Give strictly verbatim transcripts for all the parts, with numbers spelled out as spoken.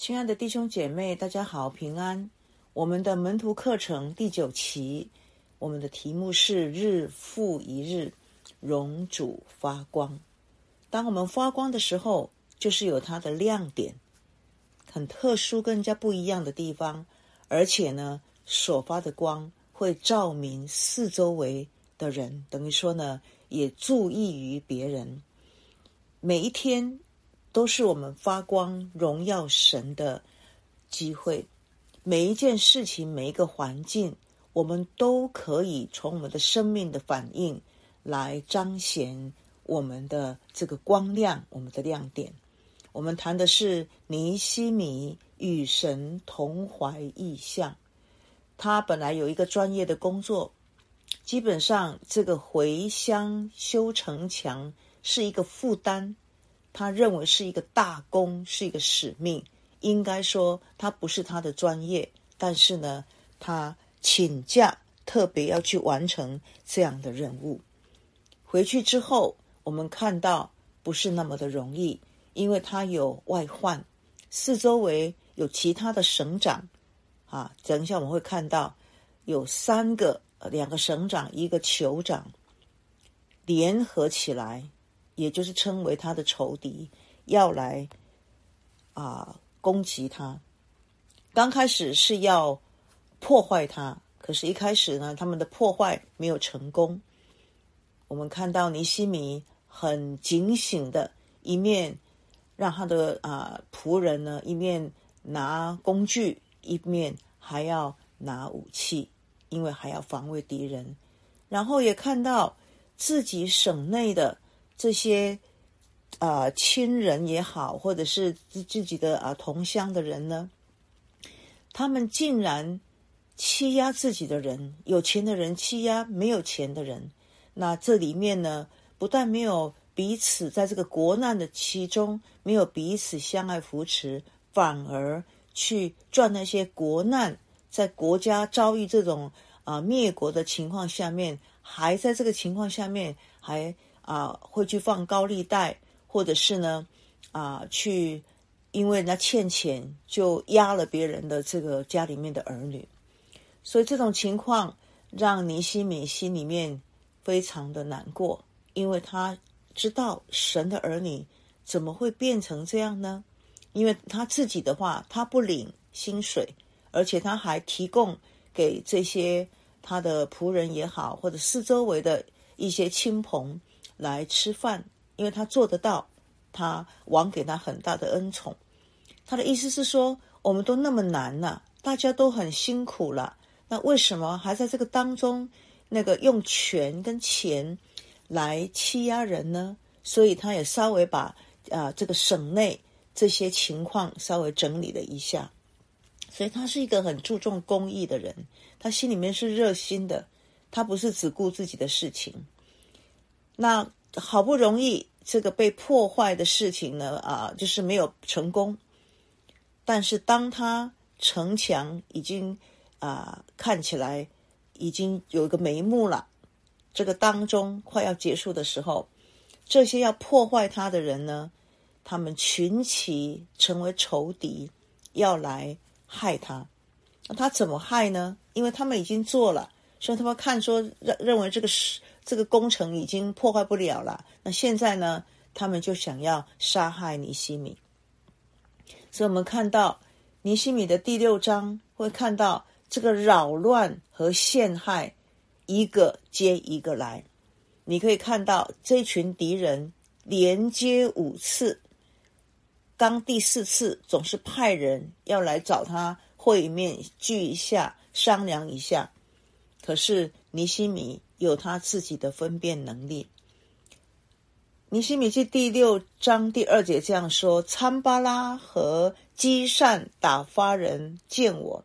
亲爱的弟兄姐妹，大家好，平安。我们的门徒课程第九期，我们的题目是日复一日，荣主发光。当我们发光的时候，就是有它的亮点，很特殊跟人家不一样的地方，而且呢，所发的光会照明四周围的人，等于说呢，也注意于别人。每一天都是我们发光荣耀神的机会，每一件事情，每一个环境，我们都可以从我们的生命的反应来彰显我们的这个光亮，我们的亮点。我们谈的是尼希米与神同怀异象。他本来有一个专业的工作，基本上这个回乡修城墙是一个负担，他认为是一个大功，是一个使命，应该说他不是他的专业，但是呢，他请假特别要去完成这样的任务。回去之后，我们看到不是那么的容易，因为他有外患，四周围有其他的省长啊，等一下我们会看到有三个两个省长一个酋长联合起来，也就是称为他的仇敌，要来啊攻击他。刚开始是要破坏他，可是一开始呢，他们的破坏没有成功。我们看到尼希米很警醒的，一面让他的啊仆人呢，一面拿工具，一面还要拿武器，因为还要防卫敌人。然后也看到自己省内的这些啊、呃、亲人也好，或者是自己的啊、呃、同乡的人呢，他们竟然欺压自己的人，有钱的人欺压没有钱的人。那这里面呢，不但没有彼此在这个国难的其中没有彼此相爱扶持，反而去赚那些国难，在国家遭遇这种啊、呃、灭国的情况下面，还在这个情况下面还啊、呃、会去放高利贷，或者是呢啊、呃、去因为人家欠钱就压了别人的这个家里面的儿女。所以这种情况让尼希米心里面非常的难过，因为他知道神的儿女怎么会变成这样呢？因为他自己的话，他不领薪水，而且他还提供给这些他的仆人也好，或者四周围的一些亲朋来吃饭，因为他做得到，他王给他很大的恩宠。他的意思是说，我们都那么难了、啊，大家都很辛苦了，那为什么还在这个当中那个用权跟钱来欺压人呢？所以他也稍微把啊、呃、这个省内这些情况稍微整理了一下。所以他是一个很注重公益的人，他心里面是热心的，他不是只顾自己的事情。那好不容易这个被破坏的事情呢啊、呃，就是没有成功。但是当他城墙已经啊、呃、看起来已经有一个眉目了，这个当中快要结束的时候，这些要破坏他的人呢，他们群起成为仇敌，要来害他。那他怎么害呢？因为他们已经做了，所以他们看说认认为这个这个工程已经破坏不了了，那现在呢，他们就想要杀害尼希米。所以我们看到尼希米的第六章会看到这个扰乱和陷害一个接一个来。你可以看到这群敌人连接五次，刚第四次总是派人要来找他会面聚一下，商量一下。可是尼希米有他自己的分辨能力。尼希米记第六章第二节这样说：参巴拉和基善打发人见我，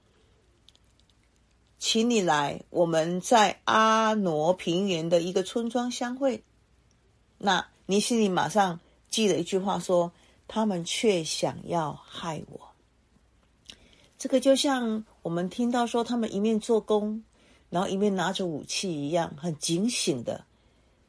请你来，我们在阿挪平原的一个村庄相会。那尼希米马上记了一句话说，他们却想要害我。这个就像我们听到说他们一面做工，然后一面拿着武器一样，很警醒的。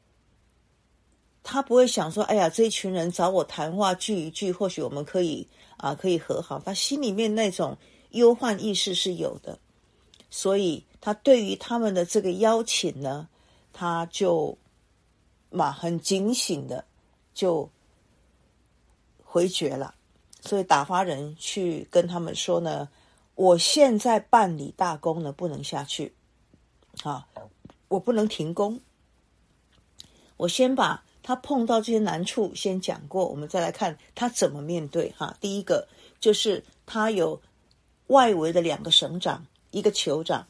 他不会想说，哎呀，这一群人找我谈话聚一聚，或许我们可以啊可以和好，他心里面那种忧患意识是有的，所以他对于他们的这个邀请呢，他就嘛很警醒的就回绝了。所以打发人去跟他们说呢，我现在办理大工呢不能下去啊，我不能停工，我先把他碰到这些难处先讲过，我们再来看他怎么面对哈。第一个就是他有外围的两个省长，一个酋长，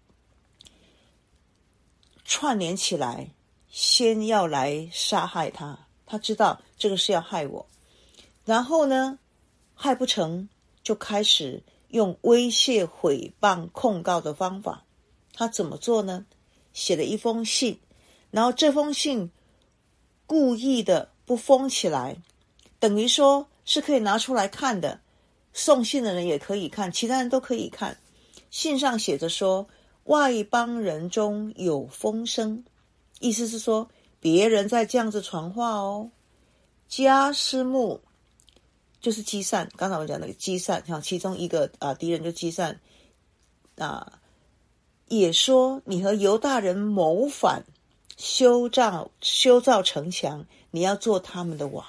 串联起来，先要来杀害他。他知道这个是要害我，然后呢，害不成就开始用威胁、毁谤、控告的方法。他怎么做呢？写了一封信，然后这封信故意的不封起来，等于说是可以拿出来看的，送信的人也可以看，其他人都可以看。信上写着说，外邦人中有风声，意思是说别人在这样子传话哦。迦施穆就是基散，刚才我讲那个基散，像其中一个啊敌人就基散啊，也说你和犹大人谋反，修造修造城墙，你要做他们的王。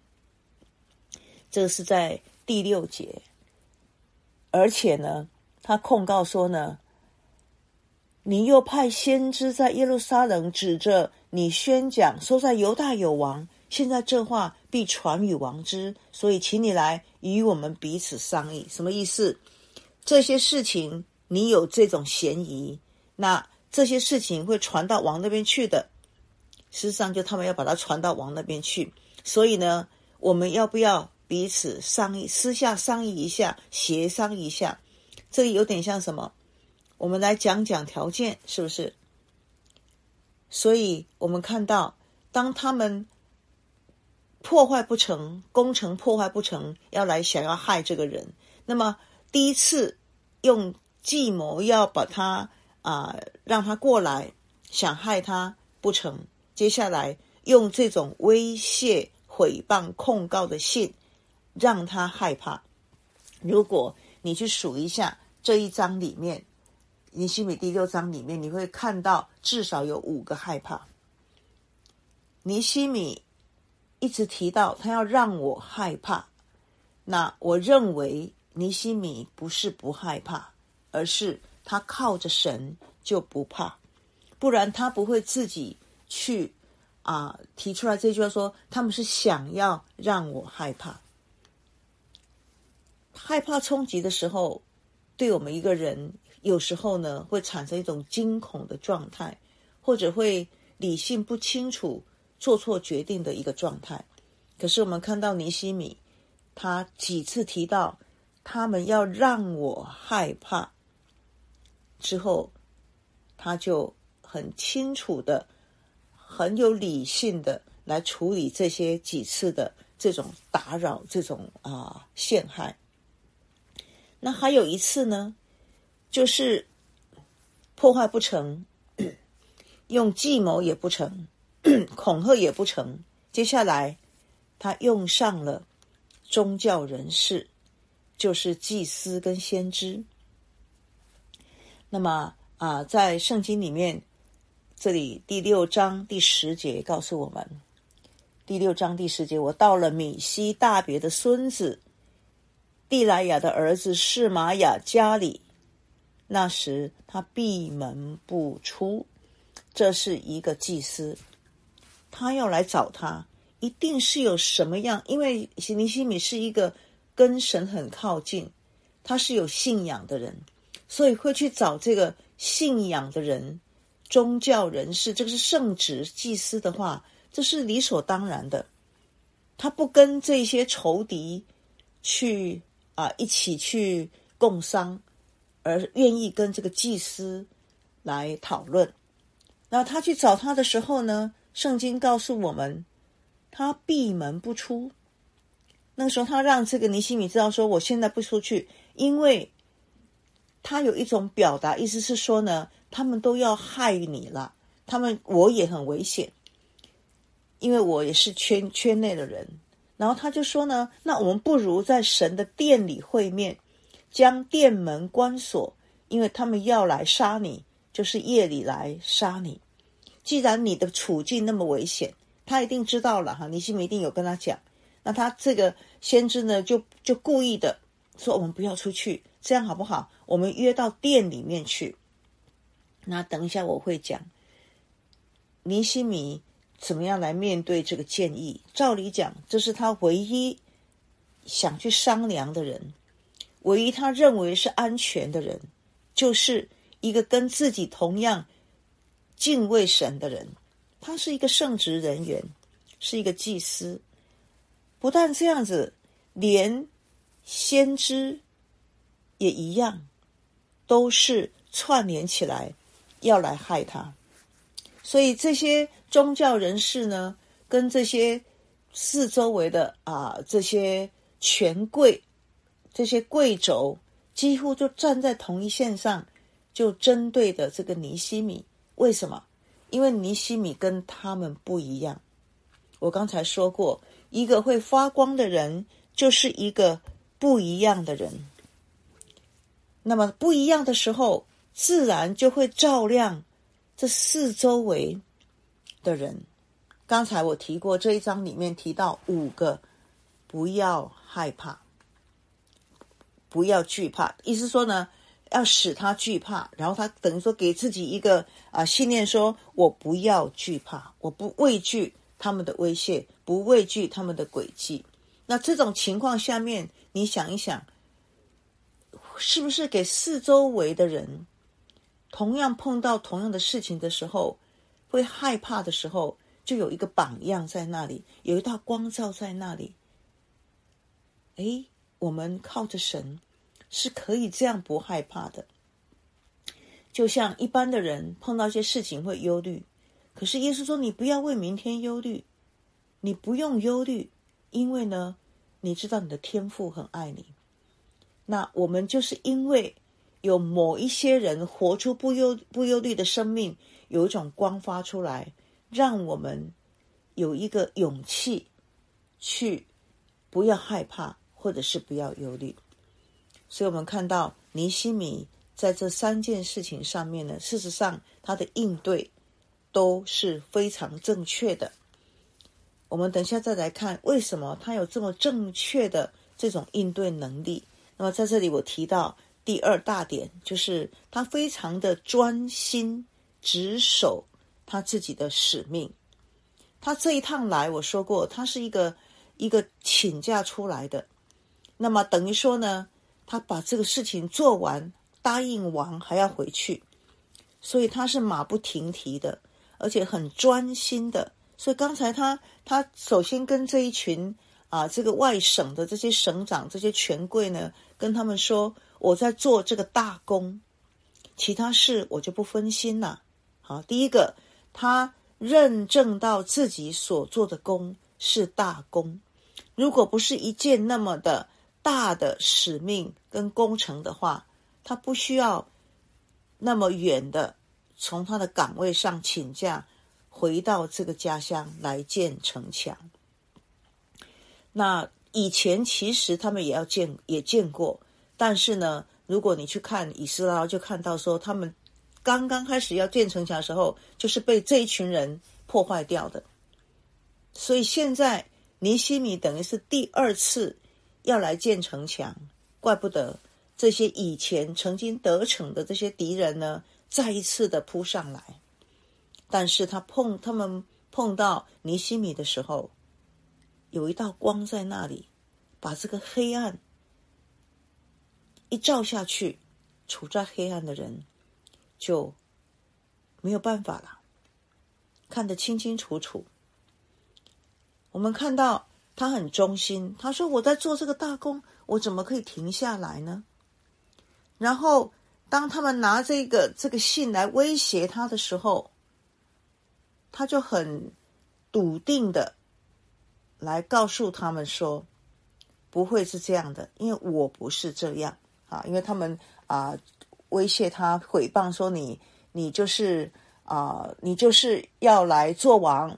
这个是在第六节。而且呢，他控告说呢，你又派先知在耶路撒冷指着你宣讲，说在犹大有王，现在这话必传与王之，所以请你来与我们彼此商议。什么意思？这些事情你有这种嫌疑，那这些事情会传到王那边去的。事实上就他们要把它传到王那边去，所以呢，我们要不要彼此商议，私下商议一下，协商一下？这个有点像什么？我们来讲讲条件，是不是？所以我们看到，当他们破坏不成，工程破坏不成，要来想要害这个人，那么第一次用计谋要把他啊、呃、让他过来想害他不成，接下来用这种威胁、毁谤、控告的信让他害怕。如果你去数一下这一章里面，尼希米第六章里面，你会看到至少有五个害怕。尼希米一直提到他要让我害怕，那我认为尼希米不是不害怕，而是他靠着神就不怕，不然他不会自己去啊提出来这句话说他们是想要让我害怕。害怕冲击的时候，对我们一个人有时候呢会产生一种惊恐的状态，或者会理性不清楚，做错决定的一个状态。可是我们看到尼希米，他几次提到他们要让我害怕之后，他就很清楚的、很有理性的来处理这些几次的这种打扰、这种啊、呃、陷害。那还有一次呢，就是破坏不成，用计谋也不成，恐吓也不成，接下来他用上了宗教人士，就是祭司跟先知。那么啊，在圣经里面，这里第六章第十节告诉我们，第六章第十节，我到了米西大别的孙子地来雅的儿子示玛雅家里，那时他闭门不出。这是一个祭司，他要来找他，一定是有什么样，因为尼希米是一个跟神很靠近，他是有信仰的人，所以会去找这个信仰的人，宗教人士，这个是圣职祭司的话，这是理所当然的。他不跟这些仇敌去啊一起去共商，而愿意跟这个祭司来讨论。那他去找他的时候呢，圣经告诉我们，他闭门不出。那个时候他让这个尼希米知道说，我现在不出去，因为他有一种表达，意思是说呢，他们都要害你了，他们我也很危险，因为我也是圈圈内的人， 然后他就说呢，那我们不如在神的殿里会面，将殿门关锁，因为他们要来杀你，就是夜里来杀你。既然你的处境那么危险，他一定知道了哈，尼希米一定有跟他讲。那他这个先知呢，就就故意的说，我们不要出去，这样好不好？我们约到殿里面去。那等一下我会讲尼希米怎么样来面对这个建议。照理讲，这是他唯一想去商量的人，唯一他认为是安全的人，就是一个跟自己同样敬畏神的人。他是一个圣职人员，是一个祭司。不但这样子，连先知也一样，都是串联起来要来害他。所以这些宗教人士呢，跟这些四周围的啊这些权贵、这些贵胄，几乎就站在同一线上，就针对的这个尼希米。为什么？因为尼希米跟他们不一样。我刚才说过，一个会发光的人，就是一个不一样的人。那么不一样的时候，自然就会照亮这四周围的人。刚才我提过，这一章里面提到五个不要害怕，不要惧怕，意思说呢，要使他惧怕，然后他等于说给自己一个啊信念，说我不要惧怕，我不畏惧他们的威胁，不畏惧他们的诡计。那这种情况下面，你想一想，是不是给四周围的人同样碰到同样的事情的时候，会害怕的时候，就有一个榜样在那里，有一道光照在那里。诶，我们靠着神是可以这样不害怕的。就像一般的人碰到一些事情会忧虑，可是耶稣说，你不要为明天忧虑，你不用忧虑，因为呢，你知道你的天父很爱你。那我们就是因为有某一些人活出不忧不忧虑的生命，有一种光发出来，让我们有一个勇气去不要害怕，或者是不要忧虑。所以我们看到尼希米在这三件事情上面呢，事实上他的应对都是非常正确的。我们等一下再来看为什么他有这么正确的这种应对能力。那么在这里我提到第二大点，就是他非常的专心执守他自己的使命。他这一趟来，我说过，他是一个一个请假出来的，那么等于说呢，他把这个事情做完，答应完还要回去，所以他是马不停蹄的，而且很专心的。所以刚才他他首先跟这一群啊这个外省的这些省长、这些权贵呢，跟他们说，我在做这个大工，其他事我就不分心了。好，第一个，他认证到自己所做的工是大工。如果不是一件那么的大的使命跟工程的话，他不需要那么远的从他的岗位上请假回到这个家乡来建城墙。那以前其实他们也要见也见过，但是呢，如果你去看以斯拉，就看到说他们刚刚开始要建城墙的时候，就是被这一群人破坏掉的。所以现在尼希米等于是第二次要来建城墙，怪不得这些以前曾经得逞的这些敌人呢，再一次的扑上来。但是他碰他们碰到尼希米的时候，有一道光在那里，把这个黑暗一照下去，处在黑暗的人就没有办法了，看得清清楚楚。我们看到他很忠心，他说我在做这个大工，我怎么可以停下来呢？然后当他们拿这个这个信来威胁他的时候，他就很笃定的来告诉他们说，不会是这样的，因为我不是这样啊，因为他们啊、呃、威胁他诽谤说你你就是啊、呃、你就是要来做王，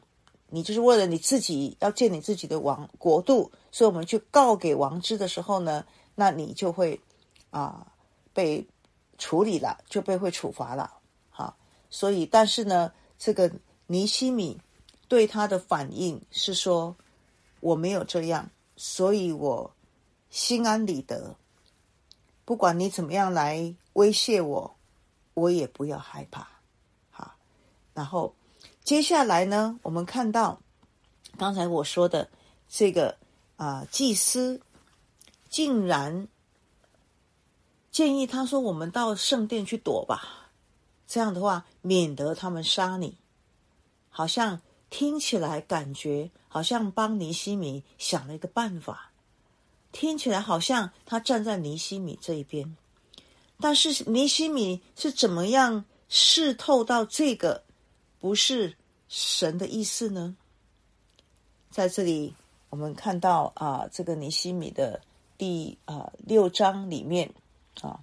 你就是为了你自己要建你自己的王国度，所以我们去告给王知的时候呢，那你就会啊被处理了，就被会处罚了。好，所以但是呢，这个尼希米对他的反应是说，我没有这样，所以我心安理得，不管你怎么样来威胁我，我也不要害怕。好，然后接下来呢，我们看到刚才我说的这个啊、呃、祭司竟然建议他说，我们到圣殿去躲吧，这样的话免得他们杀你。好像听起来感觉好像帮尼希米想了一个办法，听起来好像他站在尼希米这一边。但是尼希米是怎么样视透到这个不是神的意思呢？在这里我们看到啊，这个尼希米的第啊六章里面啊，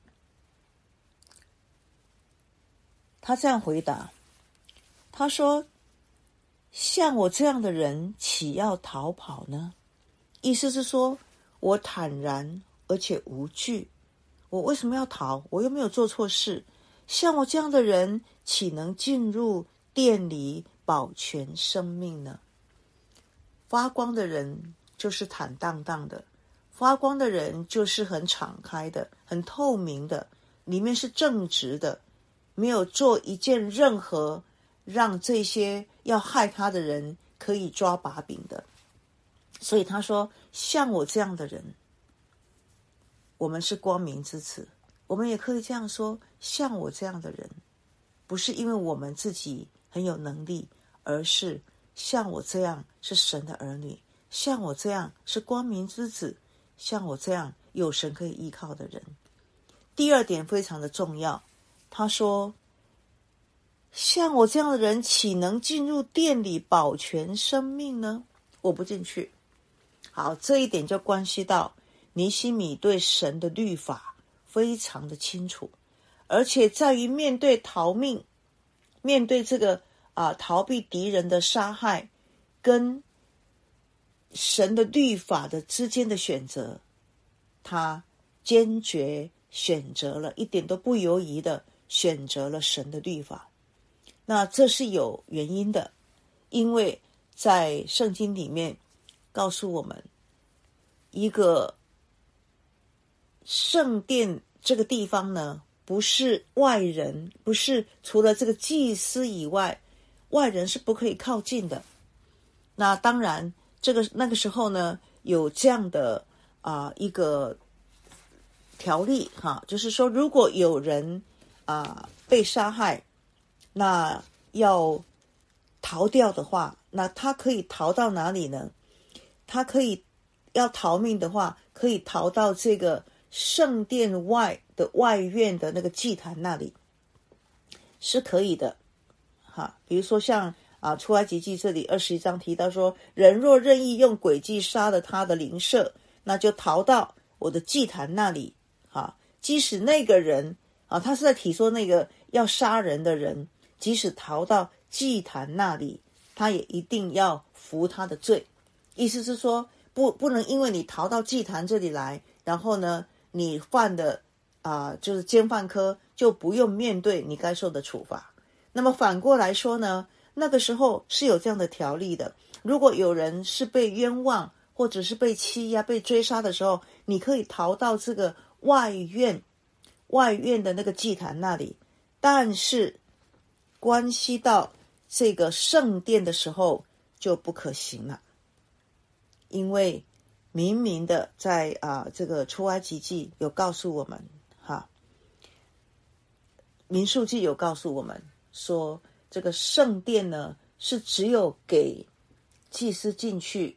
他这样回答，他说，像我这样的人岂要逃跑呢？意思是说，我坦然而且无惧，我为什么要逃？我又没有做错事。像我这样的人岂能进入殿里保全生命呢？发光的人就是坦荡荡的，发光的人就是很敞开的，很透明的，里面是正直的，没有做一件任何让这些要害他的人可以抓把柄的。所以他说，像我这样的人，我们是光明之子。我们也可以这样说，像我这样的人，不是因为我们自己很有能力，而是像我这样是神的儿女，像我这样是光明之子，像我这样有神可以依靠的人。第二点非常的重要，他说，像我这样的人岂能进入殿里保全生命呢？我不进去。好，这一点就关系到尼希米对神的律法非常的清楚，而且在于面对逃命，面对这个啊逃避敌人的杀害，跟神的律法的之间的选择，他坚决选择了，一点都不犹疑的选择了神的律法。那这是有原因的，因为在圣经里面告诉我们，一个圣殿这个地方呢，不是外人，不是除了这个祭司以外，外人是不可以靠近的。那当然这个那个时候呢，有这样的啊、呃、一个条例哈，就是说如果有人啊、呃、被杀害，那要逃掉的话，那他可以逃到哪里呢？他可以要逃命的话，可以逃到这个圣殿外的外院的那个祭坛那里，是可以的哈。比如说像啊出埃及记这里二十一章提到说，人若任意用诡计杀了他的邻舍，那就逃到我的祭坛那里哈。即使那个人啊，他是在提说那个要杀人的人，即使逃到祭坛那里，他也一定要服他的罪。意思是说，不不能因为你逃到祭坛这里来，然后呢，你犯的啊、呃、就是奸犯科，就不用面对你该受的处罚。那么反过来说呢，那个时候是有这样的条例的，如果有人是被冤枉，或者是被欺压、被追杀的时候，你可以逃到这个外院外院的那个祭坛那里，但是关系到这个圣殿的时候就不可行了。因为明明的在啊这个出埃及记有告诉我们哈，民数记有告诉我们说，这个圣殿呢是只有给祭司进去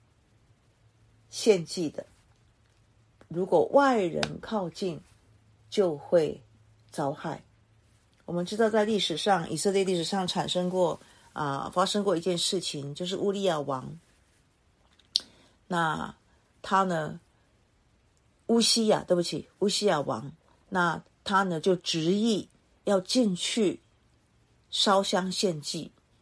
献祭的，如果外人靠近就会遭害。我们知道在历史上，以色列历史上产生过啊发生过一件事情，就是乌利亚王。那他呢，乌西亚，对不起，乌西亚王，那他呢就执意要进去烧香献祭，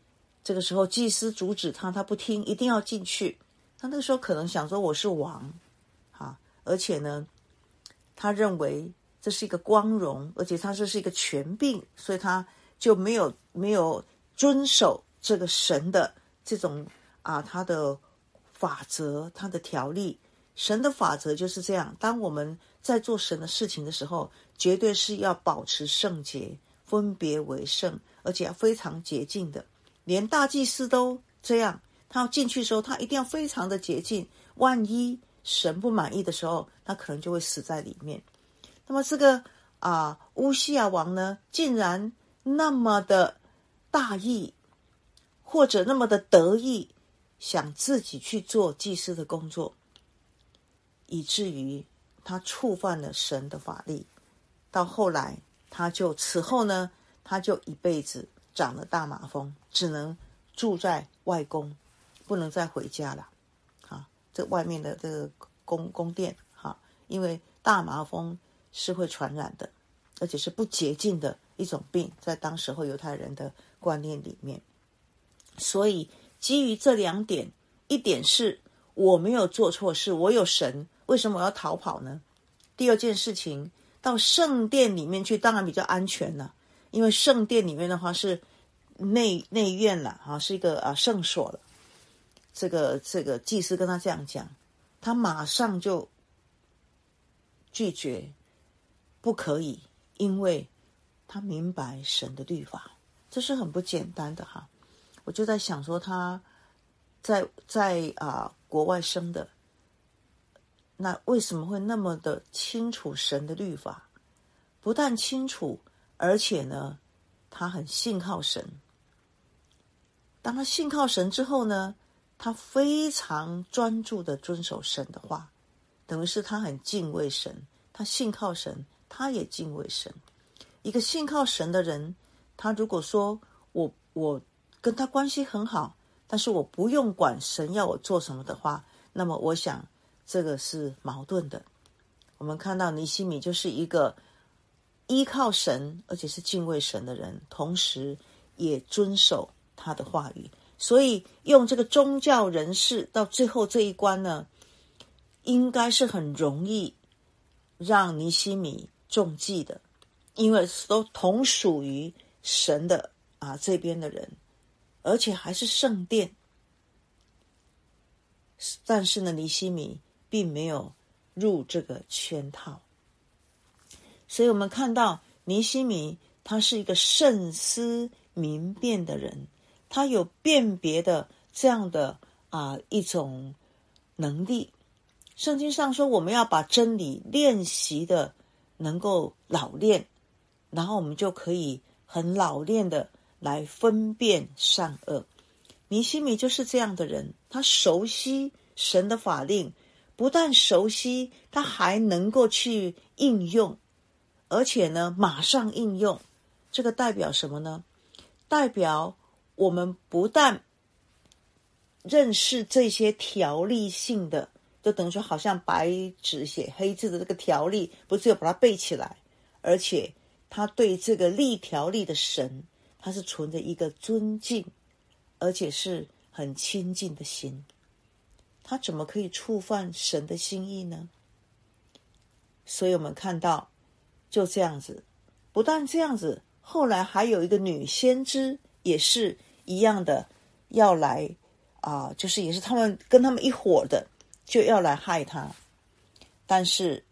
这个时候祭司阻止他，他不听，一定要进去。他那个时候可能想说我是王啊，而且呢他认为这是一个光荣，而且他这是一个权柄，所以他就没有没有遵守这个神的这种啊他的法则，他的条例。神的法则就是这样，当我们在做神的事情的时候，绝对是要保持圣洁，分别为圣，而且要非常洁净的。连大祭司都这样，他要进去的时候，他一定要非常的洁净，万一神不满意的时候，他可能就会死在里面。那么这个啊乌西亚王呢，竟然那么的大意，或者那么的得意，想自己去做祭司的工作，以至于他触犯了神的法律。到后来他就此后呢，他就一辈子长了大麻风，只能住在外宫，不能再回家了。啊，这外面的这个宫宫殿，哈，因为大麻风是会传染的，而且是不洁净的一种病，在当时候犹太人的观念里面。所以基于这两点，一点是我没有做错事，我有神，为什么我要逃跑呢？第二件事情，到圣殿里面去当然比较安全了，因为圣殿里面的话是内内院了，啊，是一个啊圣所了。这个这个祭司跟他这样讲，他马上就拒绝，不可以，因为他明白神的律法，这是很不简单的哈。我就在想说，他在在啊、呃、国外生的，那为什么会那么的清楚神的律法？不但清楚，而且呢，他很信靠神。当他信靠神之后呢，他非常专注的遵守神的话，等于是他很敬畏神，他信靠神，他也敬畏神。一个信靠神的人，他如果说我我跟他关系很好，但是我不用管神要我做什么的话，那么我想这个是矛盾的。我们看到尼希米就是一个依靠神而且是敬畏神的人，同时也遵守他的话语。所以用这个宗教人士到最后这一关呢，应该是很容易让尼希米中计的，因为都同属于神的啊这边的人，而且还是圣殿。但是呢，尼希米并没有入这个圈套。所以我们看到尼希米他是一个慎思明辨的人，他有辨别的这样的啊一种能力。圣经上说，我们要把真理练习的能够老练，然后我们就可以很老练的来分辨善恶。尼希米就是这样的人，他熟悉神的法令，不但熟悉，他还能够去应用，而且呢马上应用。这个代表什么呢？代表我们不但认识这些条例性的，就等于说好像白纸写黑字的这个条例，不是有把它背起来，而且他对这个立条例的神，他是存着一个尊敬而且是很亲近的心。他怎么可以触犯神的心意呢？所以我们看到就这样子，不但这样子，后来还有一个女先知也是一样的，要来啊、呃，就是也是他们跟他们一伙的，就要来害他。但是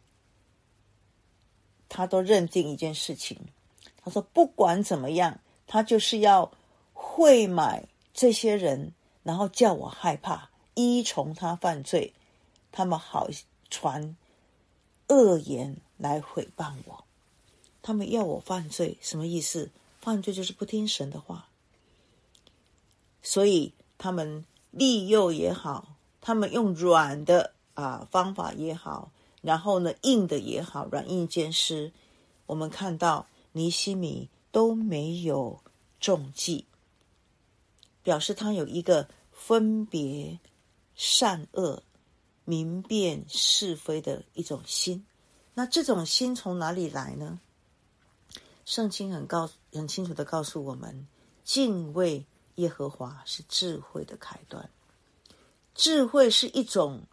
他都认定一件事情，他说不管怎么样，他就是要会买这些人，然后叫我害怕，依从他犯罪，他们好传恶言来毁谤我。他们要我犯罪，什么意思？犯罪就是不听神的话。所以他们利诱也好，他们用软的啊方法也好，然后呢硬的也好，软硬兼施。我们看到尼希米都没有中计，表示他有一个分别善恶、明辨是非的一种心。那这种心从哪里来呢？圣经很告很清楚的告诉我们，敬畏耶和华是智慧的开端。智慧是一种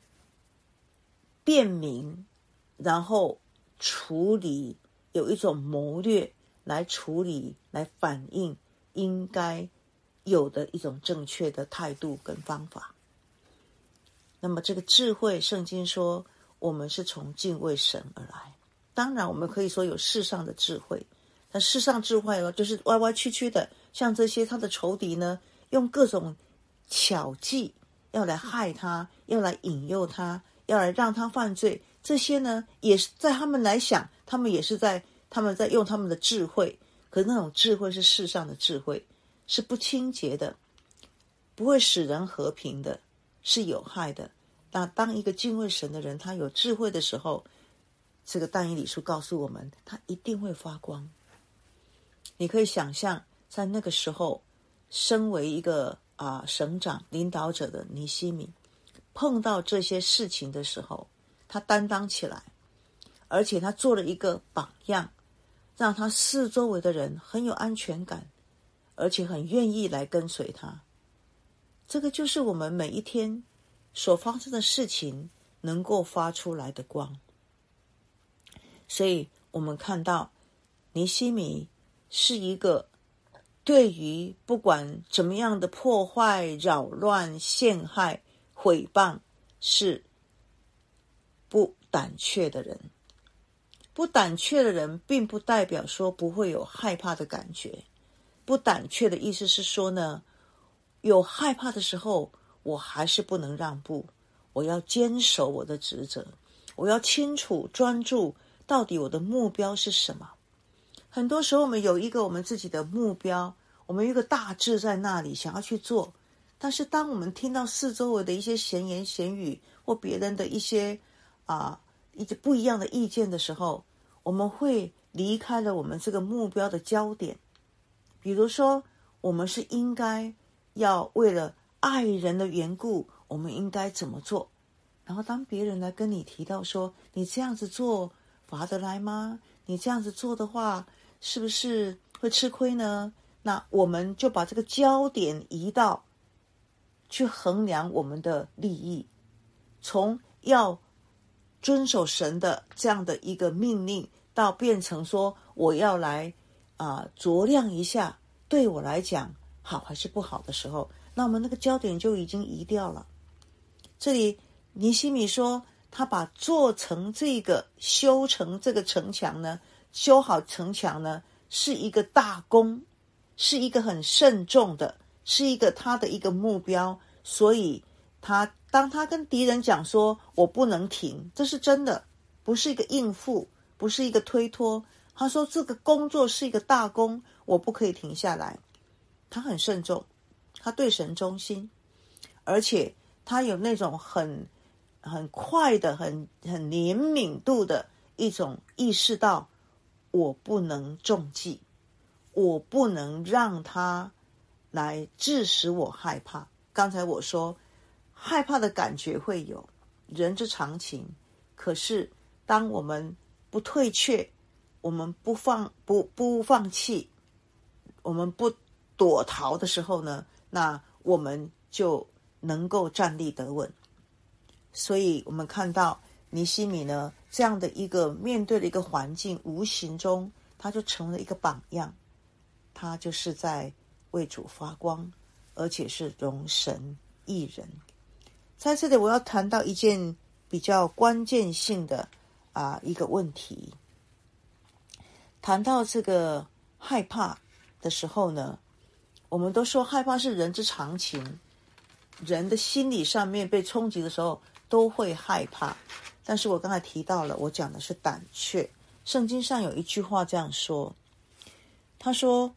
辨明，然后处理，有一种谋略来处理，来反映应该有的一种正确的态度跟方法。那么这个智慧，圣经说我们是从敬畏神而来。当然我们可以说有世上的智慧，但世上智慧哦，就是歪歪曲曲的，像这些他的仇敌呢，用各种巧计要来害他，要来引诱他，要来让他犯罪。这些呢，也是在他们来想，他们也是在他们在用他们的智慧，可是那种智慧是世上的智慧，是不清洁的，不会使人和平的，是有害的。那当一个敬畏神的人，他有智慧的时候，这个但以理书告诉我们，他一定会发光。你可以想象，在那个时候，身为一个啊、呃、省长领导者的尼希米，碰到这些事情的时候，他担当起来，而且他做了一个榜样，让他四周围的人很有安全感，而且很愿意来跟随他。这个就是我们每一天所发生的事情能够发出来的光。所以我们看到尼希米是一个对于不管怎么样的破坏、扰乱、陷害、毁谤，是不胆怯的人。不胆怯的人并不代表说不会有害怕的感觉。不胆怯的意思是说呢，有害怕的时候，我还是不能让步，我要坚守我的职责，我要清楚专注到底我的目标是什么。很多时候我们有一个我们自己的目标，我们有一个大志在那里想要去做，但是当我们听到四周围的一些闲言闲语或别人的一些啊一些不一样的意见的时候，我们会离开了我们这个目标的焦点。比如说，我们是应该要为了爱人的缘故，我们应该怎么做？然后当别人来跟你提到说，你这样子做划得来吗？你这样子做的话，是不是会吃亏呢？那我们就把这个焦点移到去衡量我们的利益，从要遵守神的这样的一个命令，到变成说我要来啊、呃、酌量一下，对我来讲好还是不好的时候，那我们那个焦点就已经移掉了。这里尼希米说，他把做成这个修成这个城墙呢，修好城墙呢，是一个大功，是一个很慎重的，是一个他的一个目标。所以他当他跟敌人讲说我不能停，这是真的，不是一个应付，不是一个推脱。他说这个工作是一个大功，我不可以停下来。他很慎重，他对神忠心，而且他有那种很很快的很很怜悯度的一种意识到，我不能中计，我不能让他来致使我害怕。刚才我说害怕的感觉会有，人之常情，可是当我们不退却，我们不放不不放弃，我们不躲逃的时候呢，那我们就能够站立得稳。所以我们看到尼希米呢，这样的一个面对的一个环境，无形中他就成了一个榜样，他就是在为主发光，而且是荣神益人。在这里我要谈到一件比较关键性的啊、呃、一个问题。谈到这个害怕的时候呢，我们都说害怕是人之常情，人的心理上面被冲击的时候都会害怕。但是我刚才提到了，我讲的是胆怯。圣经上有一句话这样说，他说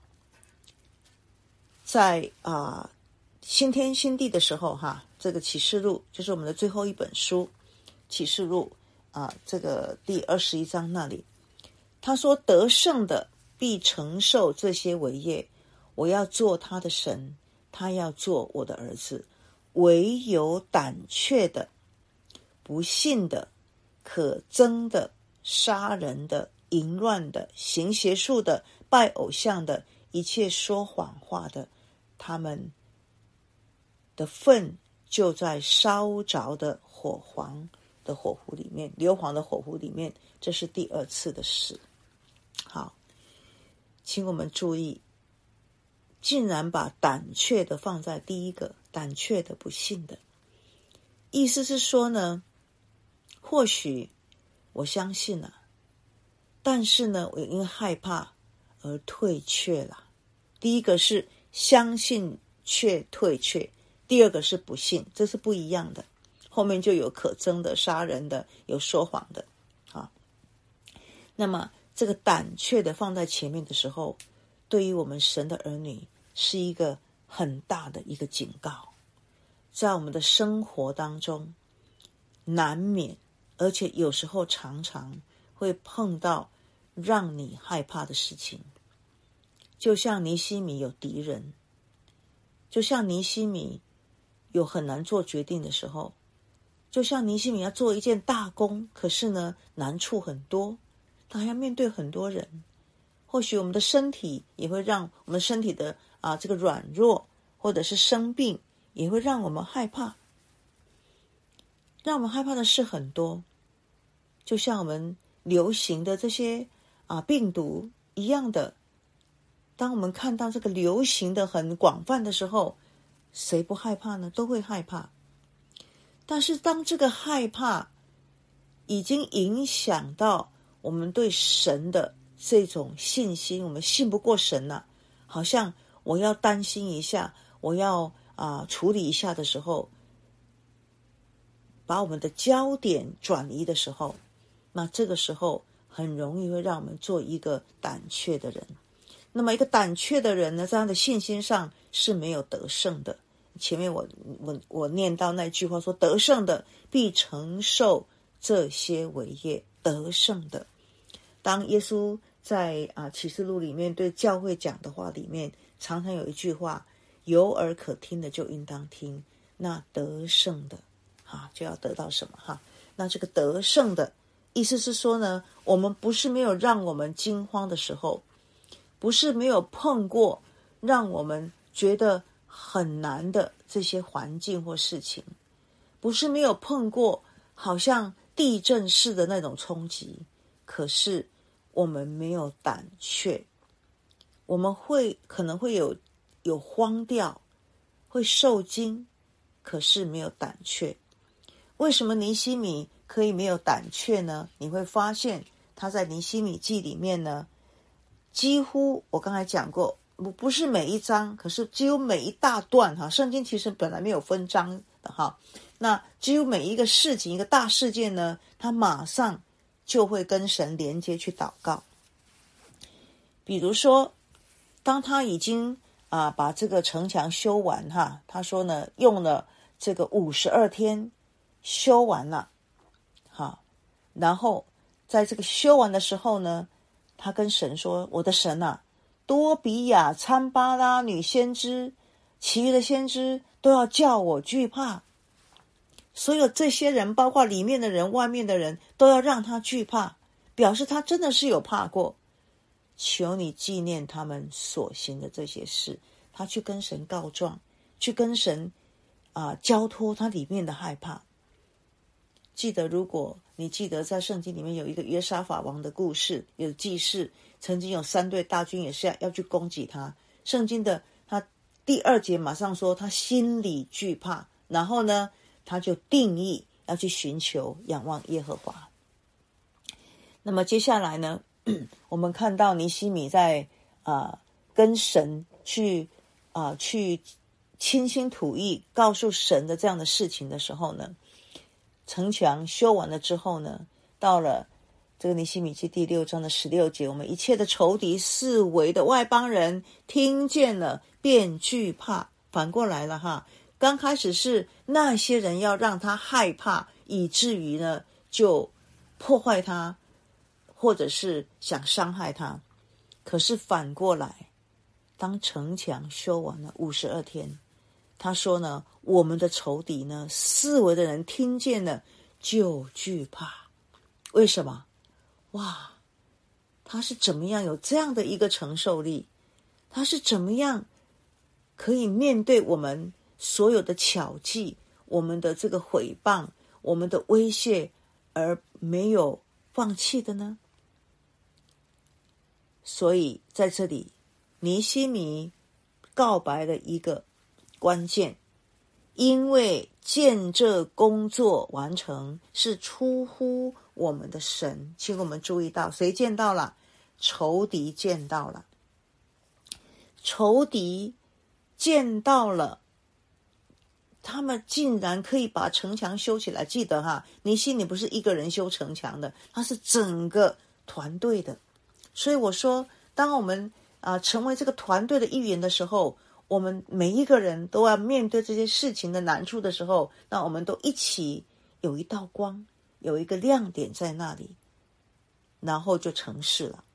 在啊、呃、新天新地的时候哈，这个启示录就是我们的最后一本书，启示录啊、呃、这个第二十一章那里，他说得胜的必承受这些为业，我要做他的神，他要做我的儿子。唯有胆怯的、不信的、可憎的、杀人的、淫乱的、行邪术的、拜偶像的、一切说谎话的， 他们的粪就在烧着的火黄的火湖里面，硫磺的火湖里面，这是第二次的死。好，请我们注意，竟然把胆怯的放在第一个，胆怯的不信的，意思是说呢，或许我相信了，但是呢，我因为害怕而退却了。第一个是相信却退却，第二个是不信，这是不一样的。后面就有可憎的、杀人的，有说谎的啊。那么这个胆怯的放在前面的时候，对于我们神的儿女是一个很大的一个警告。在我们的生活当中，难免，而且有时候常常会碰到让你害怕的事情。就像尼西米有敌人，就像尼西米有很难做决定的时候，就像尼西米要做一件大功，可是呢难处很多，他还要面对很多人。或许我们的身体也会让我们身体的啊这个软弱，或者是生病，也会让我们害怕。让我们害怕的事很多，就像我们流行的这些啊病毒一样的。当我们看到这个流行的很广泛的时候，谁不害怕呢？都会害怕。但是当这个害怕已经影响到我们对神的这种信心，我们信不过神了，好像我要担心一下，我要啊处理一下的时候，把我们的焦点转移的时候，那这个时候很容易会让我们做一个胆怯的人。那么一个胆怯的人呢，在他的信心上是没有得胜的。前面我我我念到那句话说，得胜的必承受这些伟业，得胜的。当耶稣在啊启示录里面对教会讲的话里面，常常有一句话，有耳可听的就应当听。那得胜的啊，就要得到什么哈？那这个得胜的意思是说呢，我们不是没有让我们惊慌的时候，不是没有碰过让我们觉得很难的这些环境或事情，不是没有碰过好像地震式的那种冲击，可是我们没有胆怯，我们会可能会有有慌掉，会受惊，可是没有胆怯。为什么尼西米可以没有胆怯呢？你会发现他在尼西米记里面呢，几乎我刚才讲过，不是每一章，可是几乎每一大段哈，圣经其实本来没有分章的哈。那几乎每一个事情，一个大事件呢，他马上就会跟神连接去祷告。比如说，当他已经啊把这个城墙修完哈，他说呢，用了这个五十二天修完了，好，然后在这个修完的时候呢，他跟神说，我的神啊，多比亚、参巴拉女先知，其余的先知都要叫我惧怕。所有这些人，包括里面的人、外面的人，都要让他惧怕，表示他真的是有怕过。求你纪念他们所行的这些事。他去跟神告状，去跟神啊、呃、交托他里面的害怕。记得，如果你记得在圣经里面有一个约沙法王的故事，有记事，曾经有三队大军也是要要去攻击他。圣经的他第二节马上说他心里惧怕，然后呢他就定义要去寻求仰望耶和华。那么接下来呢，我们看到尼西米在啊、呃、跟神去啊、呃、去倾心吐意告诉神的这样的事情的时候呢，城墙修完了之后呢，到了这个尼西米记第六章的十六节，我们一切的仇敌四围的外邦人听见了便惧怕。反过来了哈，刚开始是那些人要让他害怕，以至于呢就破坏他，或者是想伤害他。可是反过来，当城墙修完了五十二天，他说呢，我们的仇敌呢，四围的人听见了就惧怕。为什么？哇，他是怎么样有这样的一个承受力？他是怎么样可以面对我们所有的巧计，我们的这个毁谤，我们的威胁，而没有放弃的呢？所以在这里，尼希米告白的一个关键，因为见这工作完成是出乎我们的神。请我们注意到，谁见到了？仇敌见到了，仇敌见到了，他们竟然可以把城墙修起来。记得哈，尼希米不是一个人修城墙的，他是整个团队的。所以我说，当我们啊、呃、成为这个团队的一员的时候，我们每一个人都要面对这些事情的难处的时候，那我们都一起有一道光，有一个亮点在那里，然后就成事了。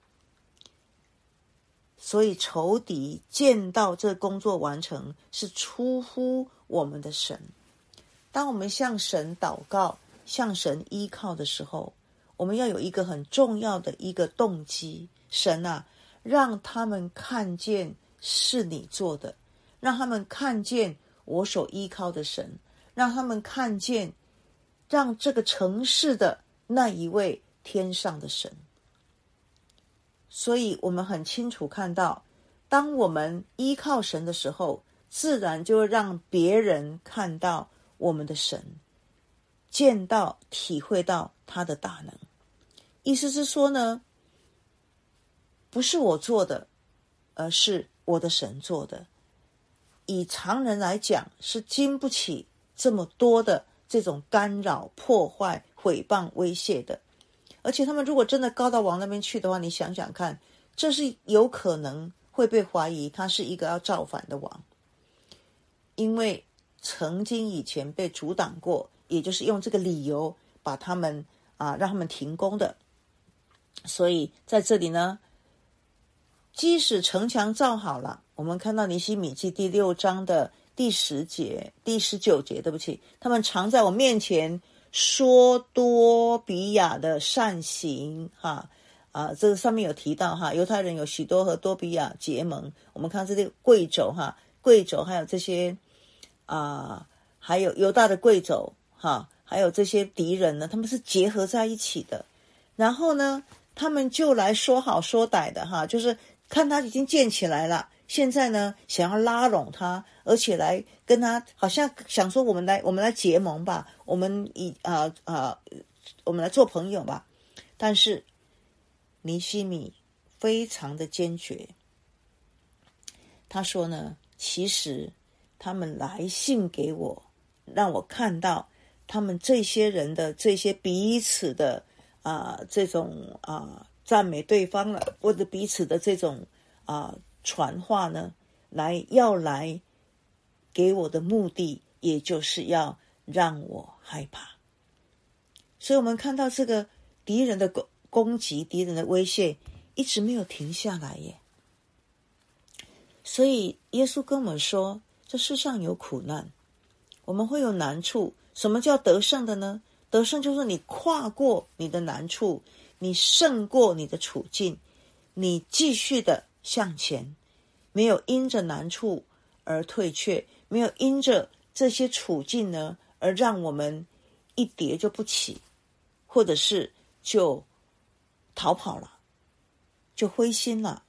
所以仇敌见到这工作完成是出乎我们的神。当我们向神祷告，向神依靠的时候，我们要有一个很重要的一个动机，神啊，让他们看见是你做的，让他们看见我所依靠的神，让他们看见让这个城市的那一位天上的神。所以我们很清楚看到，当我们依靠神的时候，自然就会让别人看到我们的神，见到体会到他的大能。意思是说呢，不是我做的，而是我的神做的。以常人来讲，是经不起这么多的这种干扰、破坏、毁谤、威胁的。而且他们如果真的高到王那边去的话，你想想看，这是有可能会被怀疑他是一个要造反的王，因为曾经以前被阻挡过，也就是用这个理由把他们啊让他们停工的。所以在这里呢，即使城墙造好了，我们看到尼希米记第六章的第十节、第十九节，对不起，他们常在我面前说多比亚的善行，哈啊，这个上面有提到哈，犹太人有许多和多比亚结盟。我们看这个贵胄哈，贵胄还有这些啊，还有犹大的贵胄哈，还有这些敌人呢，他们是结合在一起的。然后呢，他们就来说好说歹的哈，就是看他已经建起来了，现在呢想要拉拢他，而且来跟他好像想说我们来我们来结盟吧，我们以啊啊我们来做朋友吧。但是尼希米非常的坚决，他说呢，其实他们来信给我，让我看到他们这些人的这些彼此的啊、呃、这种啊、呃、赞美对方了，或者彼此的这种啊、呃、传话呢，来要来给我的目的，也就是要让我害怕。所以我们看到这个敌人的攻攻击，敌人的威胁一直没有停下来耶。所以耶稣跟我们说，这世上有苦难，我们会有难处。什么叫得胜的呢？得胜就是你跨过你的难处，你胜过你的处境，你继续的向前，没有因着难处而退却，没有因着这些处境呢而让我们一跌就不起，或者是就逃跑了，就灰心了。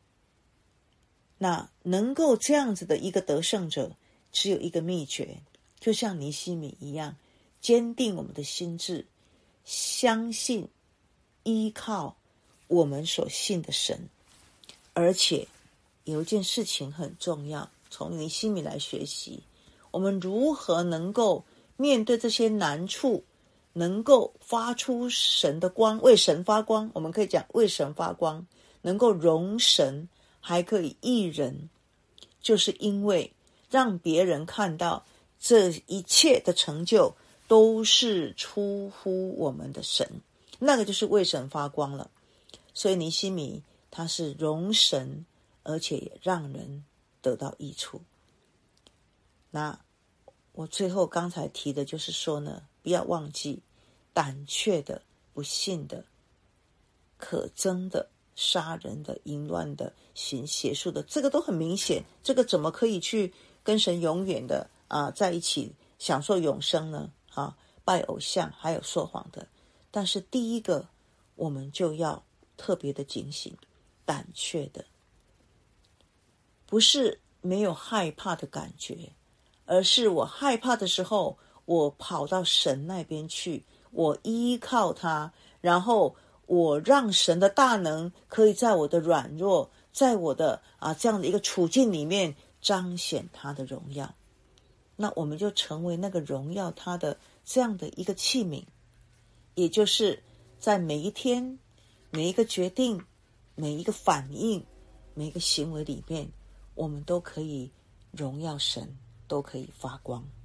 那能够这样子的一个得胜者，只有一个秘诀，就像尼希米一样，坚定我们的心志，相信依靠我们所信的神。而且有一件事情很重要，从尼希米来学习，我们如何能够面对这些难处，能够发出神的光，为神发光。我们可以讲为神发光，能够容神，还可以益人，就是因为让别人看到这一切的成就都是出乎我们的神，那个就是为神发光了。所以尼希米他是容神，而且也让人得到益处。那我最后刚才提的就是说呢，不要忘记胆怯的、不信的、可憎的杀人的、淫乱的、行邪术的，这个都很明显。这个怎么可以去跟神永远的啊在一起享受永生呢？啊，拜偶像还有说谎的。但是第一个，我们就要特别的警醒、胆怯的，不是没有害怕的感觉，而是我害怕的时候，我跑到神那边去，我依靠他，然后我让神的大能可以在我的软弱，在我的啊这样的一个处境里面彰显他的荣耀。那我们就成为那个荣耀他的这样的一个器皿，也就是在每一天、每一个决定、每一个反应、每一个行为里面，我们都可以荣耀神，都可以发光。